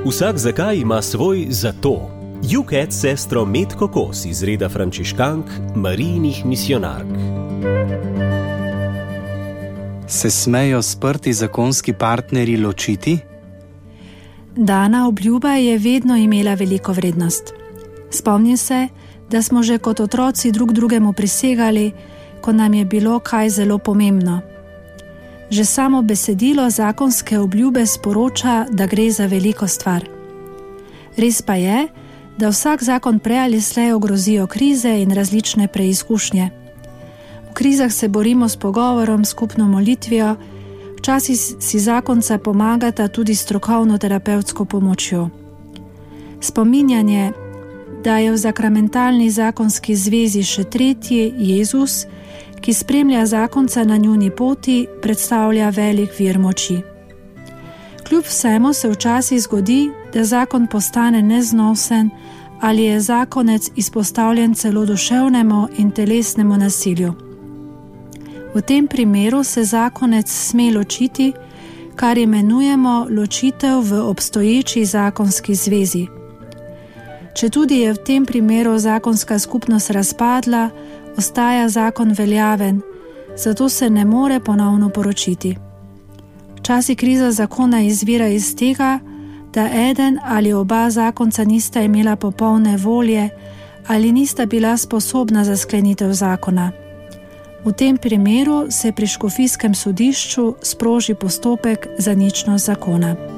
Vsak zakaj ima svoj zato. UK s sestro Metko Kos iz reda frančiškank Marijinih misijonark. Se smejo sprti zakonski partnerji ločiti? Dana obljuba je vedno imela veliko vrednost. Spomnim se, da smo že kot otroci drug drugemu prisegali, ko nam je bilo kaj zelo pomembno. Že samo besedilo zakonske obljube sporoča, da gre za veliko stvar. Res pa je, da vsak zakon prej ali slej ogrozijo krize in različne preizkušnje. V krizah se borimo s pogovorom, skupno molitvijo, včasih si zakonca pomagata tudi strokovno terapevtsko pomočjo. Spominjanje, da je v sakramentalni zakonski zvezi še tretji, Jezus, ki spremlja zakonca na njuni poti, predstavlja velik vir moči. Kljub vsemu se včasih zgodi, da zakon postane neznosen ali je zakonec izpostavljen celo duševnemu in telesnemu nasilju. V tem primeru se zakonec sme ločiti, kar imenujemo ločitev v obstoječi zakonski zvezi. Četudi je v tem primeru zakonska skupnost razpadla, ostaja zakon veljaven, zato se ne more ponovno poročiti. Včasih kriza zakona izvira iz tega, da eden ali oba zakonca nista imela popolne volje ali nista bila sposobna za sklenitev zakona. V tem primeru se pri škofijskem sodišču sproži postopek za ničnost zakona.